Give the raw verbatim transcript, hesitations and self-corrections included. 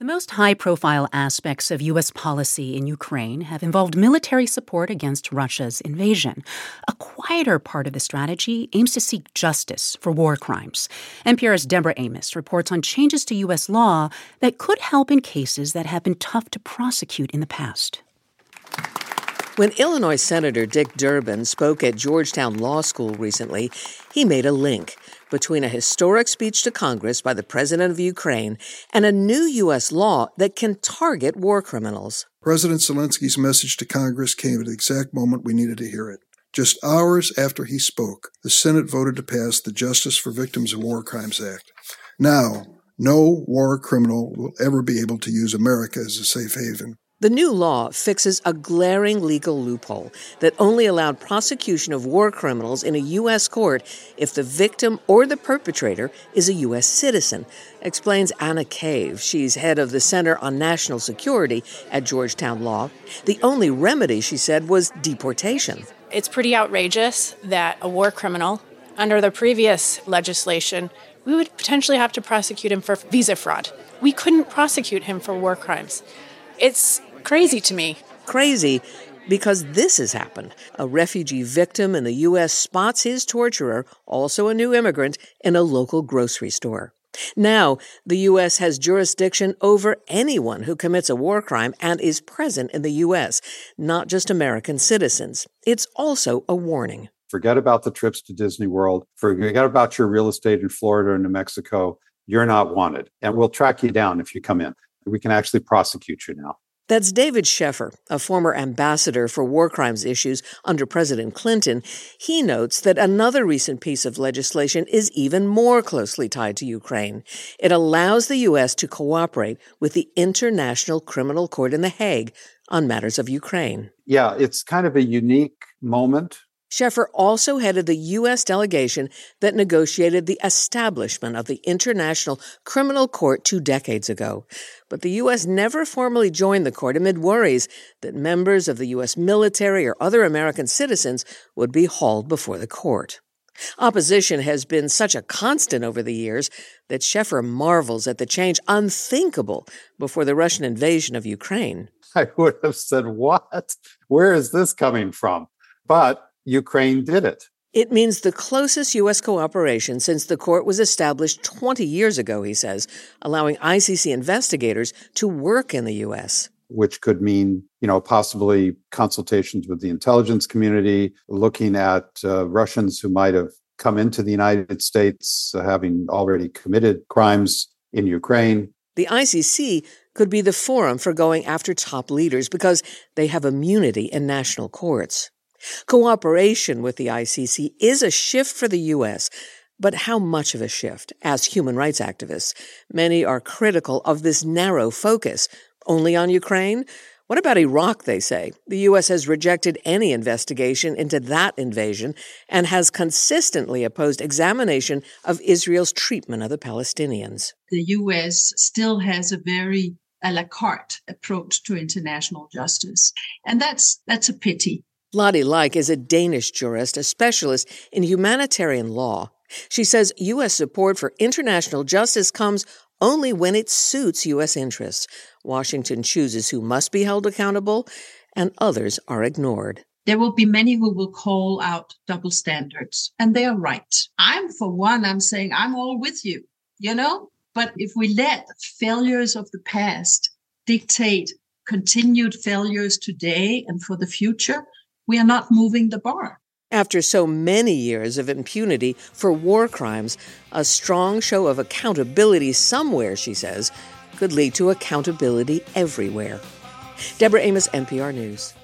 The most high-profile aspects of U S policy in Ukraine have involved military support against Russia's invasion. A quieter part of the strategy aims to seek justice for war crimes. N P R's Deborah Amos reports on changes to U S law that could help in cases that have been tough to prosecute in the past. When Illinois Senator Dick Durbin spoke at Georgetown Law School recently, he made a link between a historic speech to Congress by the president of Ukraine and a new U S law that can target war criminals. President Zelensky's message to Congress came at the exact moment we needed to hear it. Just hours after he spoke, the Senate voted to pass the Justice for Victims of War Crimes Act. Now, no war criminal will ever be able to use America as a safe haven. The new law fixes a glaring legal loophole that only allowed prosecution of war criminals in a U S court if the victim or the perpetrator is a U S citizen, explains Anna Cave. She's head of the Center on National Security at Georgetown Law. The only remedy, she said, was deportation. It's pretty outrageous that a war criminal, under the previous legislation, we would potentially have to prosecute him for visa fraud. We couldn't prosecute him for war crimes. It's crazy to me. Crazy because this has happened. A refugee victim in the U S spots his torturer, also a new immigrant, in a local grocery store. Now, the U S has jurisdiction over anyone who commits a war crime and is present in the U S, not just American citizens. It's also a warning. Forget about the trips to Disney World. Forget about your real estate in Florida and New Mexico. You're not wanted, and we'll track you down if you come in. We can actually prosecute you now. That's David Sheffer, a former ambassador for war crimes issues under President Clinton. He notes that another recent piece of legislation is even more closely tied to Ukraine. It allows the U S to cooperate with the International Criminal Court in The Hague on matters of Ukraine. Yeah, it's kind of a unique moment. Sheffer also headed the U S delegation that negotiated the establishment of the International Criminal Court two decades ago. But the U S never formally joined the court amid worries that members of the U S military or other American citizens would be hauled before the court. Opposition has been such a constant over the years that Sheffer marvels at the change unthinkable before the Russian invasion of Ukraine. I would have said, what? Where is this coming from? But Ukraine did it. It means the closest U S cooperation since the court was established twenty years ago, he says, allowing I C C investigators to work in the U S. Which could mean, you know, possibly consultations with the intelligence community, looking at uh, Russians who might have come into the United States, uh, having already committed crimes in Ukraine. The I C C could be the forum for going after top leaders because they have immunity in national courts. Cooperation with the I C C is a shift for the U S, but how much of a shift? Ask human rights activists. Many are critical of this narrow focus. Only on Ukraine? What about Iraq, they say? The U S has rejected any investigation into that invasion and has consistently opposed examination of Israel's treatment of the Palestinians. The U S still has a very a la carte approach to international justice, and that's that's a pity. Lottie Like is a Danish jurist, a specialist in humanitarian law. She says U S support for international justice comes only when it suits U S interests. Washington chooses who must be held accountable, and others are ignored. There will be many who will call out double standards, and they are right. I'm, for one, I'm saying I'm all with you, you know? But if we let failures of the past dictate continued failures today and for the future, we are not moving the bar. After so many years of impunity for war crimes, a strong show of accountability somewhere, she says, could lead to accountability everywhere. Deborah Amos, N P R News.